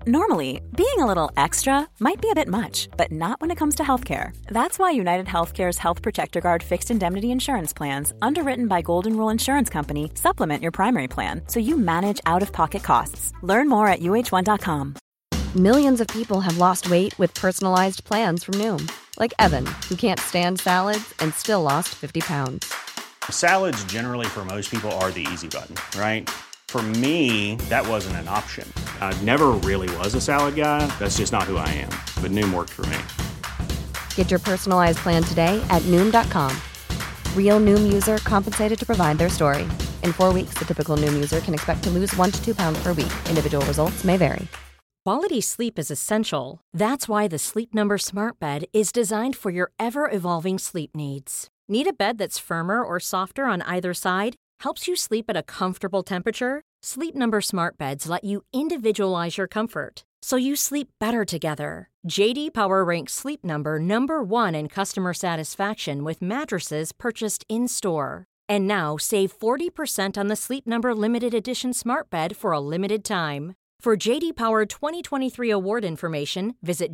Normally, being a little extra might be a bit much, but not when it comes to healthcare. That's why United Healthcare's Health Protector Guard fixed indemnity insurance plans, underwritten by Golden Rule Insurance Company, supplement your primary plan so you manage out-of-pocket costs. Learn more at uh1.com. Millions of people have lost weight with personalized plans from Noom. Like Evan, who can't stand salads and still lost 50 pounds. Salads generally for most people are the easy button, right? For me, that wasn't an option. I never really was a salad guy. That's just not who I am. But Noom worked for me. Get your personalized plan today at Noom.com. Real Noom user compensated to provide their story. In 4 weeks, the typical Noom user can expect to lose 1 to 2 pounds per week. Individual results may vary. Quality sleep is essential. That's why the Sleep Number Smart Bed is designed for your ever-evolving sleep needs. Need a bed that's firmer or softer on either side? Helps you sleep at a comfortable temperature? Sleep Number Smart Beds let you individualize your comfort, so you sleep better together. J.D. Power ranks Sleep Number #1 in customer satisfaction with mattresses purchased in-store. And now, save 40% on the Sleep Number Limited Edition Smart Bed for a limited time. For J.D. Power 2023 award information, visit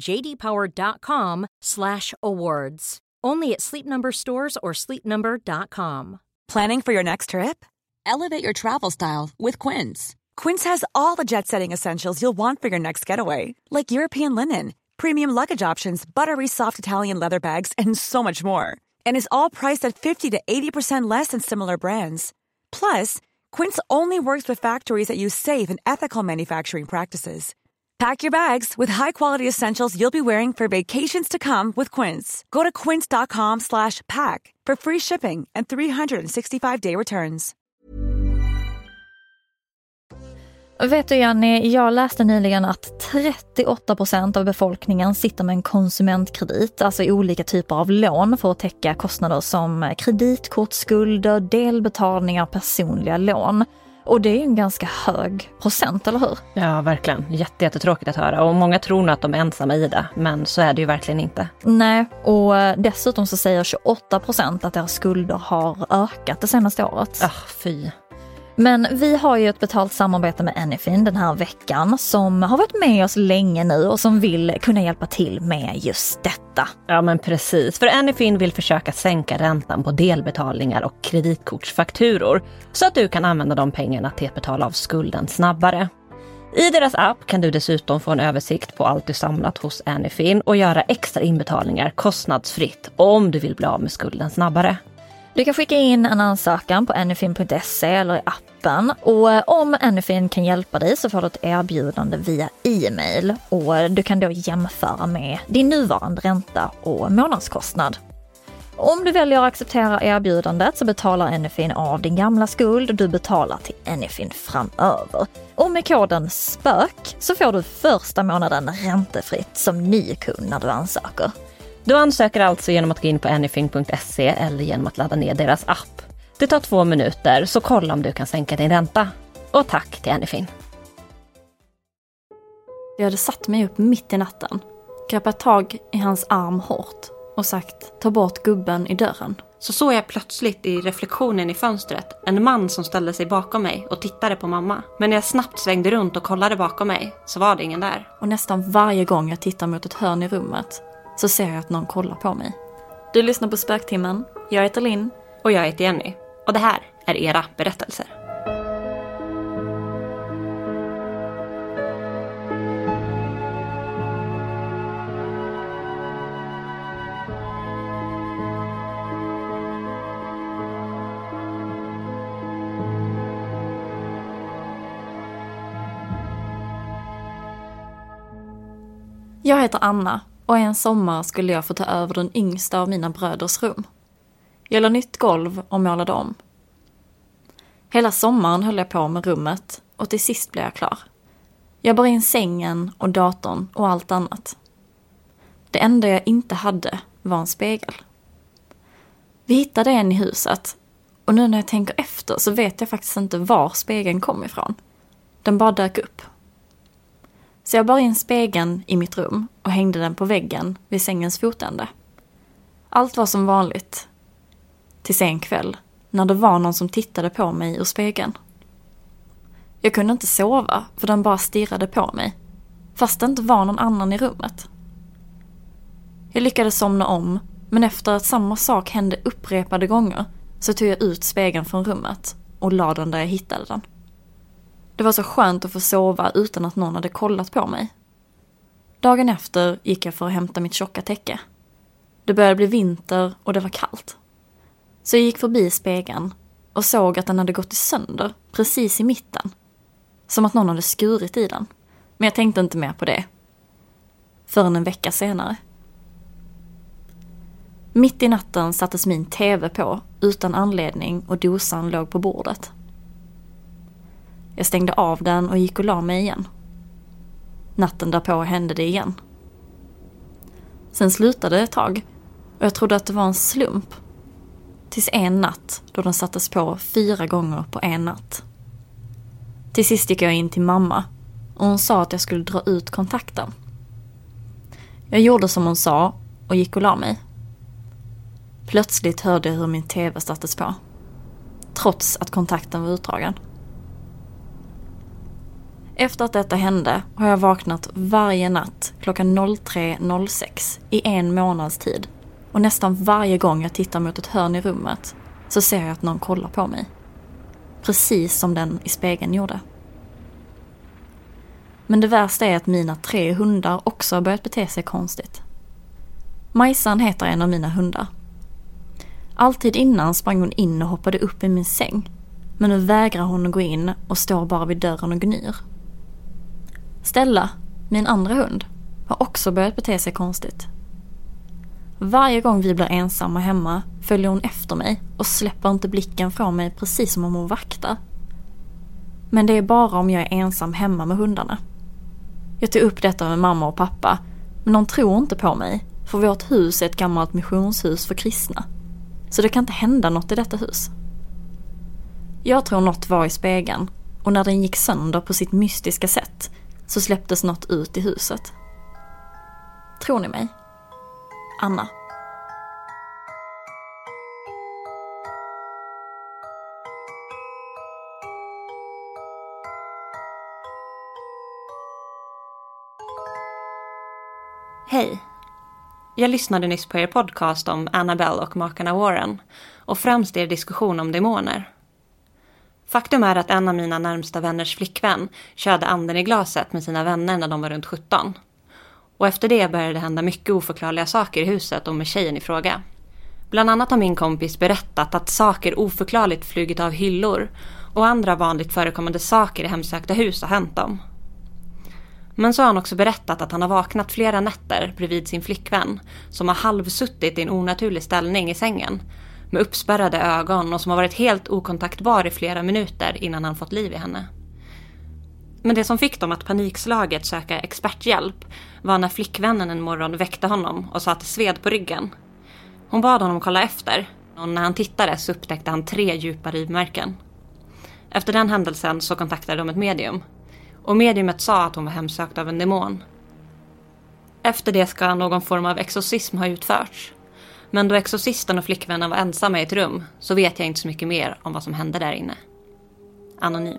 jdpower.com/awards. Only at Sleep Number stores or sleepnumber.com. Planning for your next trip? Elevate your travel style with Quince. Quince has all the jet-setting essentials you'll want for your next getaway, like European linen, premium luggage options, buttery soft Italian leather bags, and so much more. And is all priced at 50 to 80% less than similar brands. Plus, Quince only works with factories that use safe and ethical manufacturing practices. Pack your bags with high-quality essentials you'll be wearing for vacations to come with Quince. Go to quince.com/pack for free shipping and 365-day returns. Vet du Jenny, jag läste nyligen att 38% av befolkningen sitter med en konsumentkredit, alltså olika typer av lån för att täcka kostnader som kreditkortsskulder, delbetalningar, personliga lån. Och det är ju en ganska hög procent, eller hur? Ja, verkligen. Jättetråkigt att höra. Och många tror nog att de är ensamma i det, men så är det ju verkligen inte. Nej, och dessutom så säger 28% att deras skulder har ökat det senaste året. Fy. Men vi har ju ett betalt samarbete med Anyfin den här veckan som har varit med oss länge nu och som vill kunna hjälpa till med just detta. Ja men precis, för Anyfin vill försöka sänka räntan på delbetalningar och kreditkortsfakturor så att du kan använda de pengarna till att betala av skulden snabbare. I deras app kan du dessutom få en översikt på allt du samlat hos Anyfin och göra extra inbetalningar kostnadsfritt om du vill bli av med skulden snabbare. Du kan skicka in en ansökan på anyfin.se eller i appen och om Anyfin kan hjälpa dig så får du ett erbjudande via e-mail och du kan då jämföra med din nuvarande ränta och månadskostnad. Om du väljer att acceptera erbjudandet så betalar Anyfin av din gamla skuld och du betalar till Anyfin framöver. Och med koden SPÖK så får du första månaden räntefritt som ny kund när du ansöker. Du ansöker alltså genom att gå in på anyfin.se eller genom att ladda ner deras app. Det tar 2 minuter, så kolla om du kan sänka din ränta. Och tack till Anyfin. Jag hade satt mig upp mitt i natten, greppat tag i hans arm hårt och sagt ta bort gubben i dörren. Så såg jag plötsligt i reflektionen i fönstret en man som ställde sig bakom mig och tittade på mamma. Men när jag snabbt svängde runt och kollade bakom mig så var det ingen där. Och nästan varje gång jag tittar mot ett hörn i rummet så ser jag att någon kollar på mig. Du lyssnar på Spöktimmen. Jag heter Linn. Och jag heter Jenny. Och det här är era berättelser. Jag heter Anna och en sommar skulle jag få ta över den yngsta av mina bröders rum. Jag la nytt golv och målade om. Hela sommaren höll jag på med rummet och till sist blev jag klar. Jag bar in sängen och datorn och allt annat. Det enda jag inte hade var en spegel. Vi hittade en i huset och nu när jag tänker efter så vet jag faktiskt inte var spegeln kom ifrån. Den bara dök upp. Så jag bar in spegeln i mitt rum och hängde den på väggen vid sängens fotände. Allt var som vanligt. Till sen kväll när det var någon som tittade på mig ur spegeln. Jag kunde inte sova för den bara stirrade på mig. fast det inte var någon annan i rummet. Jag lyckades somna om, men efter att samma sak hände upprepade gånger så tog jag ut spegeln från rummet och la den där jag hittade den. Det var så skönt att få sova utan att någon hade kollat på mig. Dagen efter gick jag för att hämta mitt tjocka täcke. Det började bli vinter och det var kallt. Så jag gick förbi spegeln och såg att den hade gått sönder precis i mitten. Som att någon hade skurit i den. Men jag tänkte inte mer på det. Förrän en vecka senare. Mitt i natten sattes min tv på utan anledning och dosan låg på bordet. Jag stängde av den och gick och la mig igen. Natten därpå hände det igen. Sen slutade det ett tag och jag trodde att det var en slump. Tills en natt då den sattes på 4 gånger på en natt. Till sist gick jag in till mamma och hon sa att jag skulle dra ut kontakten. Jag gjorde som hon sa och gick och la mig. Plötsligt hörde jag hur min tv sattes på. Trots att kontakten var utdragen. Efter att detta hände har jag vaknat varje natt klockan 03.06 i 1 månads tid. Och nästan varje gång jag tittar mot ett hörn i rummet så ser jag att någon kollar på mig. Precis som den i spegeln gjorde. Men det värsta är att mina 3 hundar också har börjat bete sig konstigt. Majsan heter en av mina hundar. Alltid innan sprang hon in och hoppade upp i min säng. Men nu vägrar hon att gå in och står bara vid dörren och gnyr. Stella, min andra hund, har också börjat bete sig konstigt. Varje gång vi blir ensamma hemma följer hon efter mig och släpper inte blicken från mig precis som om hon vaktar. Men det är bara om jag är ensam hemma med hundarna. Jag tog upp detta med mamma och pappa, men de tror inte på mig för vårt hus är ett gammalt missionshus för kristna. Så det kan inte hända något i detta hus. Jag tror något var i spegeln och när den gick sönder på sitt mystiska sätt så släpptes något ut i huset. Tror ni mig? Anna. Hej. Jag lyssnade nyss på er podcast om Annabelle och makarna Warren och främst er diskussion om demoner. Faktum är att en av mina närmsta vänners flickvän körde anden i glaset med sina vänner när de var runt 17. Och efter det började det hända mycket oförklarliga saker i huset och med tjejen i fråga. Bland annat har min kompis berättat att saker oförklarligt flugit av hyllor och andra vanligt förekommande saker i hemsökta hus har hänt dem. Men så har han också berättat att han har vaknat flera nätter bredvid sin flickvän som har halvsuttit i en onaturlig ställning i sängen med uppspärrade ögon och som har varit helt okontaktbar i flera minuter innan han fått liv i henne. Men det som fick dem att panikslaget söka experthjälp var när flickvännen en morgon väckte honom och sa att det sved på ryggen. Hon bad honom kolla efter och när han tittade så upptäckte han 3 djupa rivmärken. Efter den händelsen så kontaktade de ett medium. Och mediumet sa att hon var hemsökt av en demon. Efter det ska någon form av exorcism ha utförts. Men då exorcisten och flickvännen var ensamma i ett rum så vet jag inte så mycket mer om vad som hände där inne. Anonym.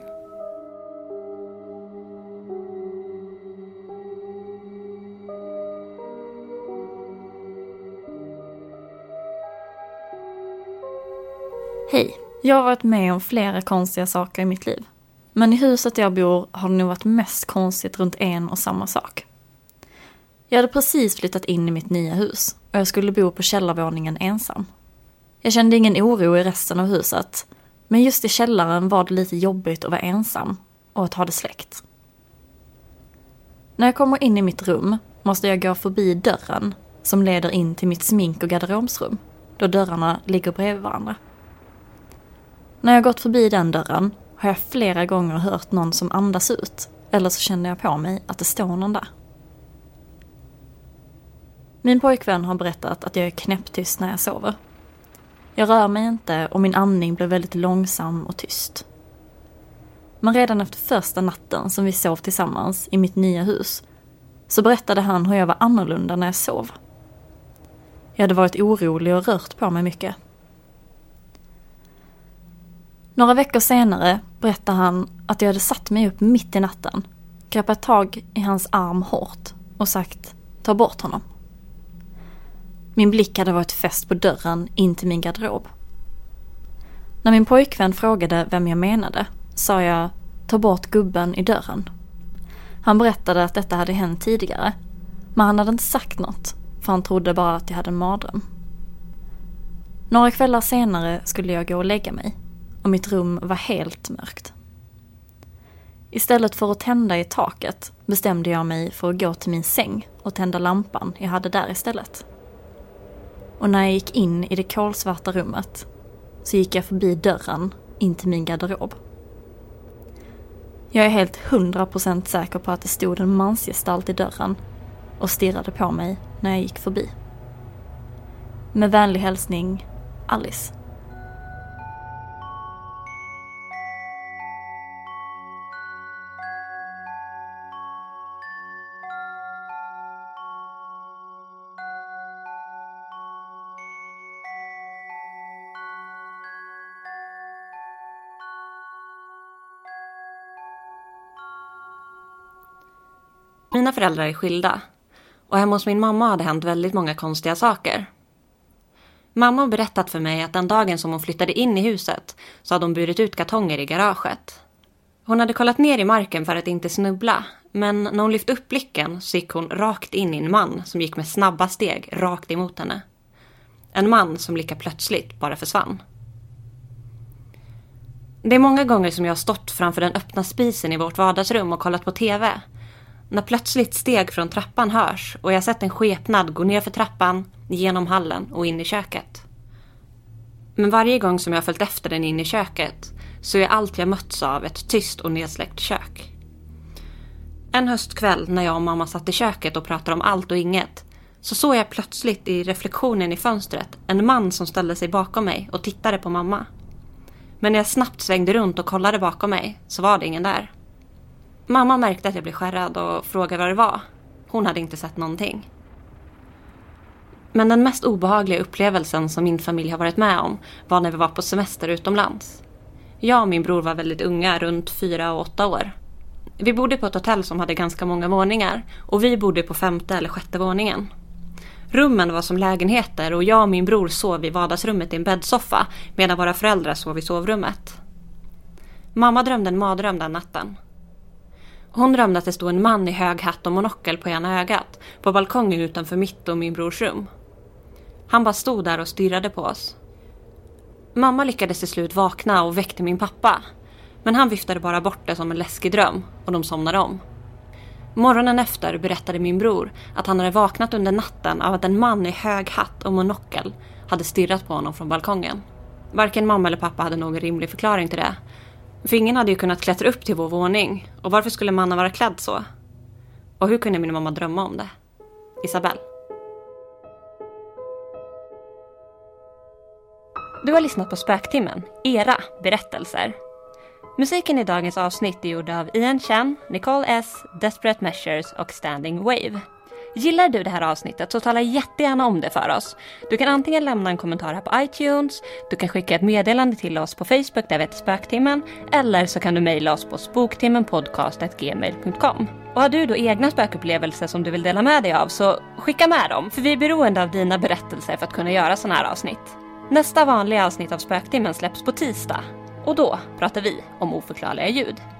Hej, jag har varit med om flera konstiga saker i mitt liv. Men i huset jag bor har det nog varit mest konstigt runt en och samma sak. Jag hade precis flyttat in i mitt nya hus och jag skulle bo på källarvåningen ensam. Jag kände ingen oro i resten av huset, men just i källaren var det lite jobbigt att vara ensam och att ha det släckt. När jag kommer in i mitt rum måste jag gå förbi dörren som leder in till mitt smink- och garderobsrum, då dörrarna ligger bredvid varandra. När jag gått förbi den dörren har jag flera gånger hört någon som andas ut, eller så känner jag på mig att det står någon där. Min pojkvän har berättat att jag är knäpptyst när jag sover. Jag rör mig inte och min andning blir väldigt långsam och tyst. Men redan efter första natten som vi sov tillsammans i mitt nya hus så berättade han hur jag var annorlunda när jag sov. Jag hade varit orolig och rört på mig mycket. Några veckor senare berättade han att jag hade satt mig upp mitt i natten greppat tag i hans arm hårt och sagt: ta bort honom. Min blick hade varit fäst på dörren in till min garderob. När min pojkvän frågade vem jag menade sa jag: ta bort gubben i dörren. Han berättade att detta hade hänt tidigare, men han hade inte sagt något för han trodde bara att jag hade en mardröm. Några kvällar senare skulle jag gå och lägga mig och mitt rum var helt mörkt. Istället för att tända i taket bestämde jag mig för att gå till min säng och tända lampan jag hade där istället. Och när jag gick in i det kolsvarta rummet så gick jag förbi dörren in till min garderob. Jag är helt 100% säker på att det stod en mansgestalt i dörren och stirrade på mig när jag gick förbi. Med vänlig hälsning, Alice. Mina föräldrar är skilda och hemma hos min mamma hade hänt väldigt många konstiga saker. Mamma har berättat för mig att den dagen som hon flyttade in i huset så hade hon burit ut kartonger i garaget. Hon hade kollat ner i marken för att inte snubbla, men när hon lyfte upp blicken så gick hon rakt in i en man som gick med snabba steg rakt emot henne. En man som lika plötsligt bara försvann. Det är många gånger som jag har stått framför den öppna spisen i vårt vardagsrum och kollat på tv. När plötsligt steg från trappan hörs och jag sett en skepnad gå ner för trappan, genom hallen och in i köket. Men varje gång som jag följt efter den in i köket så är allt jag mötts av ett tyst och nedsläckt kök. En höstkväll när jag och mamma satt i köket och pratade om allt och inget så såg jag plötsligt i reflektionen i fönstret en man som ställde sig bakom mig och tittade på mamma. Men när jag snabbt svängde runt och kollade bakom mig så var det ingen där. Mamma märkte att jag blev skärrad och frågade vad det var. Hon hade inte sett någonting. Men den mest obehagliga upplevelsen som min familj har varit med om var när vi var på semester utomlands. Jag och min bror var väldigt unga, runt 4 och 8 år. Vi bodde på ett hotell som hade ganska många våningar och vi bodde på 5:e eller 6:e våningen. Rummen var som lägenheter och jag och min bror sov i vardagsrummet i en bäddsoffa medan våra föräldrar sov i sovrummet. Mamma drömde en mardröm den natten. Hon drömde att det stod en man i hög hatt och monokel på ena ögat på balkongen utanför mitt och min brors rum. Han bara stod där och stirrade på oss. Mamma lyckades till slut vakna och väckte min pappa. Men han viftade bara bort det som en läskig dröm och de somnade om. Morgonen efter berättade min bror att han hade vaknat under natten av att en man i hög hatt och monokel hade stirrat på honom från balkongen. Varken mamma eller pappa hade någon rimlig förklaring till det. För ingen hade ju kunnat klättra upp till vår våning. Och varför skulle mannen vara klädd så? Och hur kunde min mamma drömma om det? Isabelle. Du har lyssnat på Spöktimmen, era berättelser. Musiken i dagens avsnitt är gjord av Ian Chen, Nicole S, Desperate Measures och Standing Wave. Gillar du det här avsnittet så tala jättegärna om det för oss. Du kan antingen lämna en kommentar här på iTunes, du kan skicka ett meddelande till oss på Facebook där vi heter Spöktimmen, eller så kan du mejla oss på spoktimmenpodcast@gmail.com. Och har du då egna spökupplevelser som du vill dela med dig av så skicka med dem, för vi är beroende av dina berättelser för att kunna göra såna här avsnitt. Nästa vanliga avsnitt av Spöktimmen släpps på tisdag och då pratar vi om oförklarliga ljud.